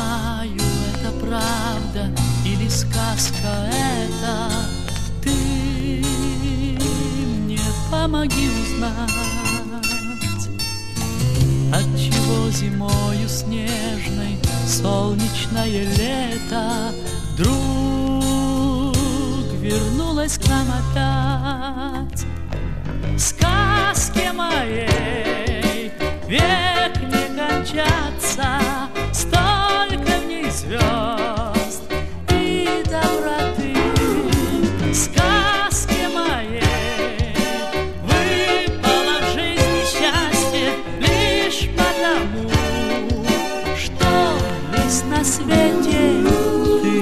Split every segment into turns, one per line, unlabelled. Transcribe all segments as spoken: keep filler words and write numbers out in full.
знаю, это правда или сказка это. Ты мне помоги узнать, отчего зимою снежной солнечное лето вдруг вернулось к нам опять. Сказки моей век не кончаться, столько в ней звезд и доброты. Сказки моей выпало в жизни счастье лишь потому, что есть на свете ты.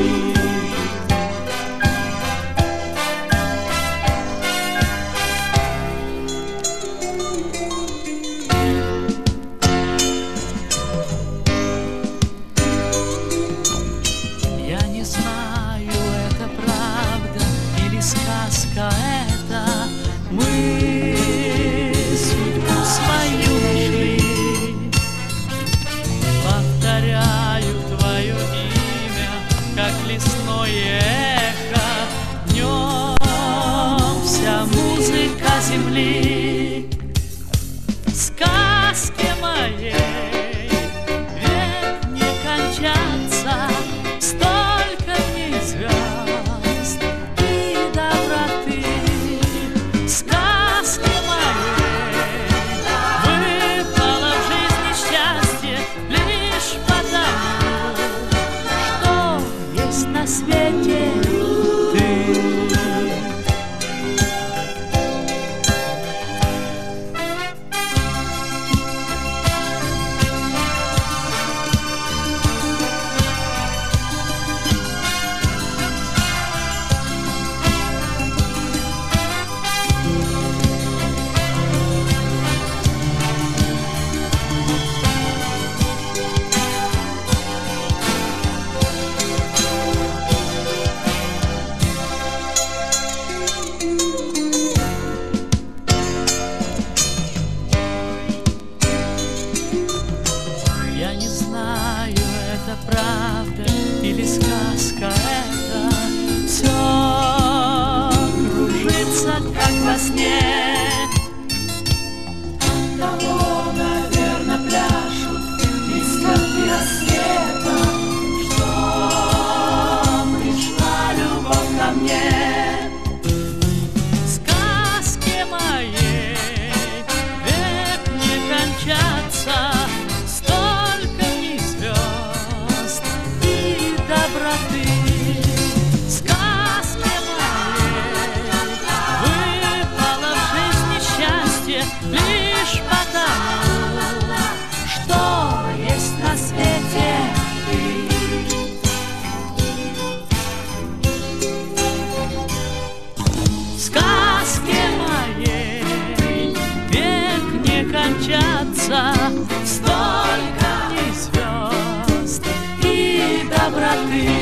Сказка это, мы судьбу свою нашли. Повторяю твое имя, как лесное эхо, днем вся музыка земли. Сказки моей век не кончаться, столько в ней звезд. На свете ты. Я не знаю, это правда или сказка это. Все кружится, как во сне. Оттого, наверное, пляшут искорки рассвета, что пришла любовь ко мне. Сказки моей век не кончаться, доброты. Сказки моей выпало в жизни счастье лишь потому, что есть на свете ты. Сказки моей век не кончаться, столько в ней звезд и доброты.